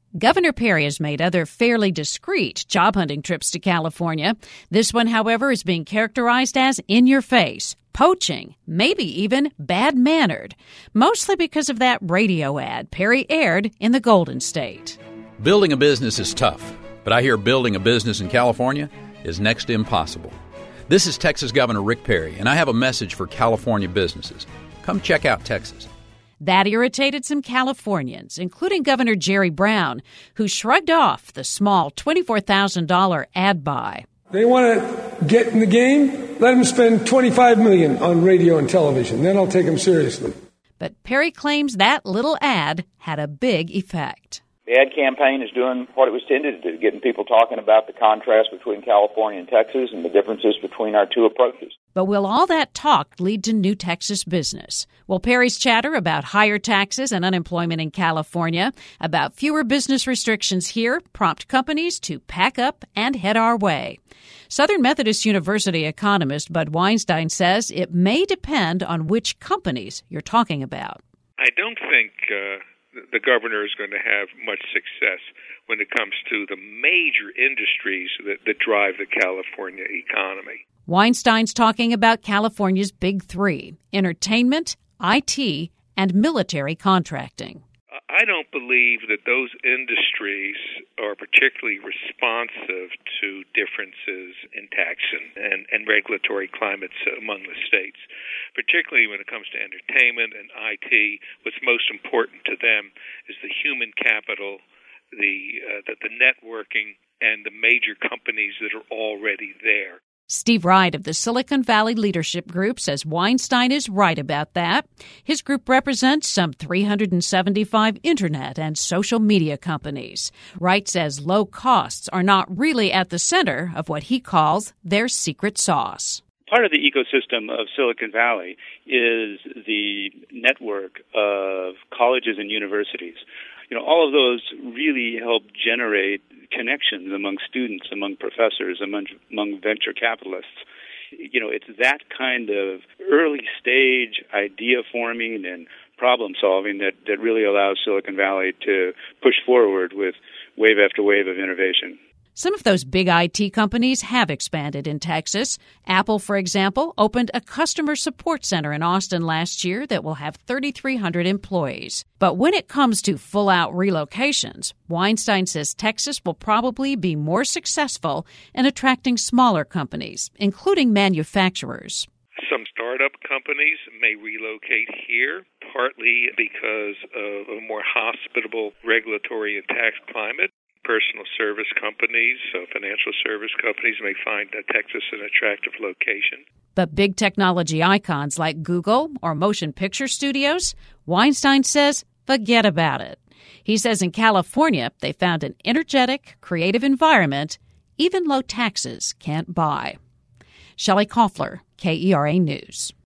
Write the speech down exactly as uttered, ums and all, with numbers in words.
Governor Perry has made other fairly discreet job-hunting trips to California. This one, however, is being characterized as in-your-face, poaching, maybe even bad-mannered, mostly because of that radio ad Perry aired in the Golden State. Building a business is tough, but I hear building a business in California is next to impossible. This is Texas Governor Rick Perry, and I have a message for California businesses. Come check out Texas. That irritated some Californians, including Governor Jerry Brown, who shrugged off the small twenty-four thousand dollars ad buy. They want to get in the game? Let them spend twenty-five million dollars on radio and television. Then I'll take them seriously. But Perry claims that little ad had a big effect. The ad campaign is doing what it was intended to do, getting people talking about the contrast between California and Texas and the differences between our two approaches. But will all that talk lead to new Texas business? Will Perry's chatter about higher taxes and unemployment in California, about fewer business restrictions here, prompt companies to pack up and head our way? Southern Methodist University economist Bud Weinstein says it may depend on which companies you're talking about. I don't think uh, the governor is going to have much success when it comes to the major industries that, that drive the California economy. Weinstein's talking about California's big three: entertainment, I T, and military contracting. I don't believe that those industries are particularly responsive to differences in tax and, and, and regulatory climates among the states, particularly when it comes to entertainment and I T. What's most important to them is the human capital, the, uh, the, the networking, and the major companies that are already there. Steve Wright of the Silicon Valley Leadership Group says Weinstein is right about that. His group represents some three hundred seventy-five internet and social media companies. Wright says low costs are not really at the center of what he calls their secret sauce. Part of the ecosystem of Silicon Valley is the network of colleges and universities. You know, all of those really help generate connections among students, among professors, among, among venture capitalists. You know, it's that kind of early stage idea forming and problem solving that, that really allows Silicon Valley to push forward with wave after wave of innovation. Some of those big I T companies have expanded in Texas. Apple, for example, opened a customer support center in Austin last year that will have thirty-three hundred employees. But when it comes to full-out relocations, Weinstein says Texas will probably be more successful in attracting smaller companies, including manufacturers. Some startup companies may relocate here, partly because of a more hospitable regulatory and tax climate. Personal service companies, so financial service companies may find Texas an attractive location. But big technology icons like Google or motion picture studios, Weinstein says, forget about it. He says in California, they found an energetic, creative environment even low taxes can't buy. Shelley Koffler, K E R A News.